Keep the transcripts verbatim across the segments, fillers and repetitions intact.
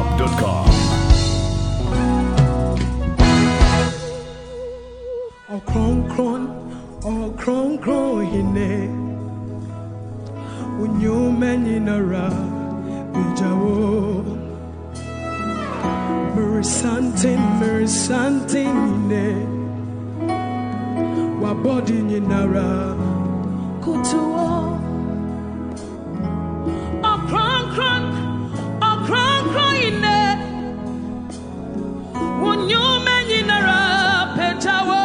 hop dot com. Oh, cron, cron, oh, cron, cron, hine. When you men in a ra, bijawo. Mary Santin, Mary Santin, hine. Wa body in a ra, kutuo. Oh, cron, cron, oh, cron, cron, hine. When you men in a ra, bijawo.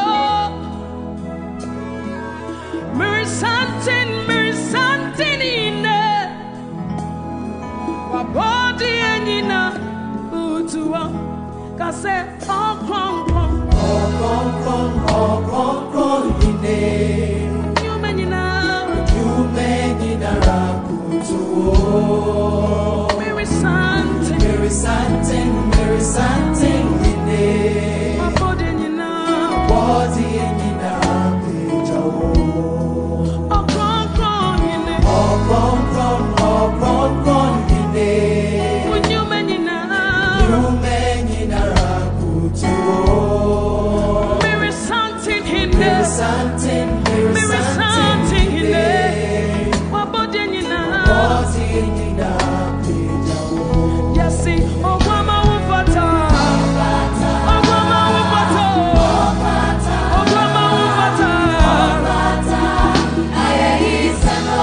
Something, mir something in there. Wa body enina utuwa. Kase oh kron kron, oh kron kron, oh kron kron in there. You menina, you menina rakutuwo. Mir something, mir something, mir something in there. Wa body enina, body enina pejawo. Run, run, run, run, run, hine. When you men in a, you men in a rakutuo. Mary something hine. Mary something, Mary something hine. What body in a, body in a pejawo. Yes, see, oh mama ufata, oh mama ufata, oh mama ufata, aye isano.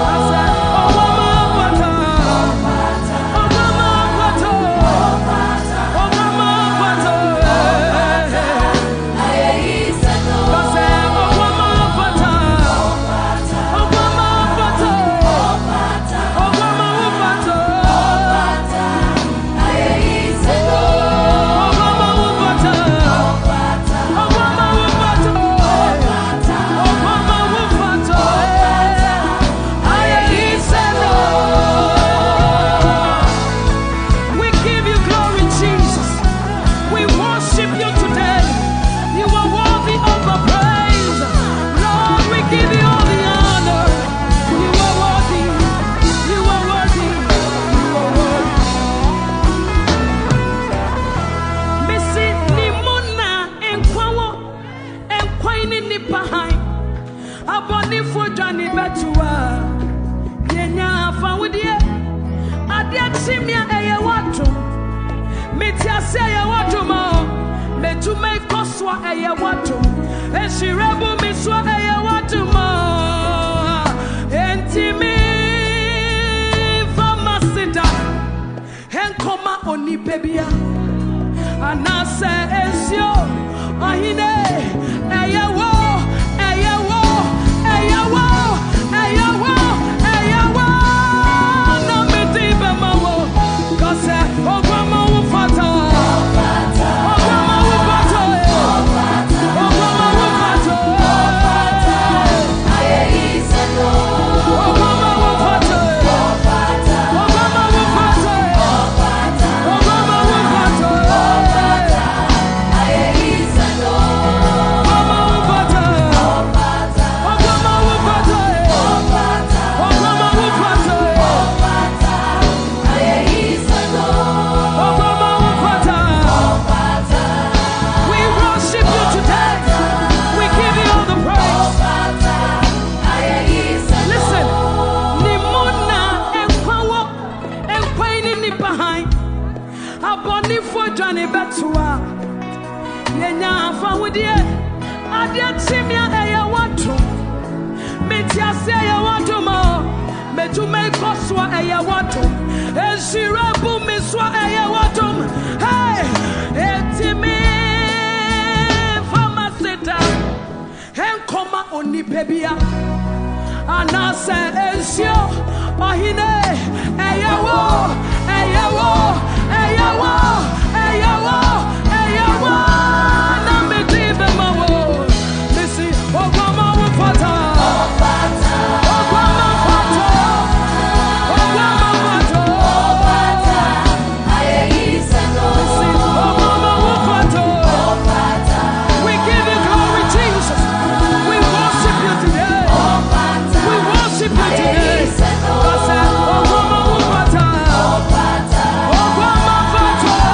Today.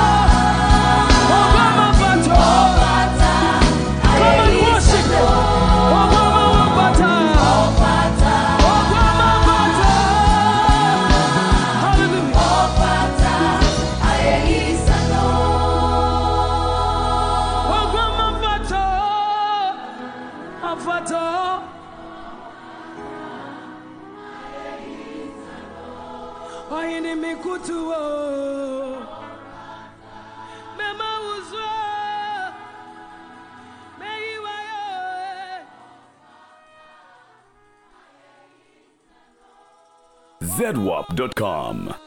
Ohini mikutuo Mema uzwa Meyiwayo Z W A P dot com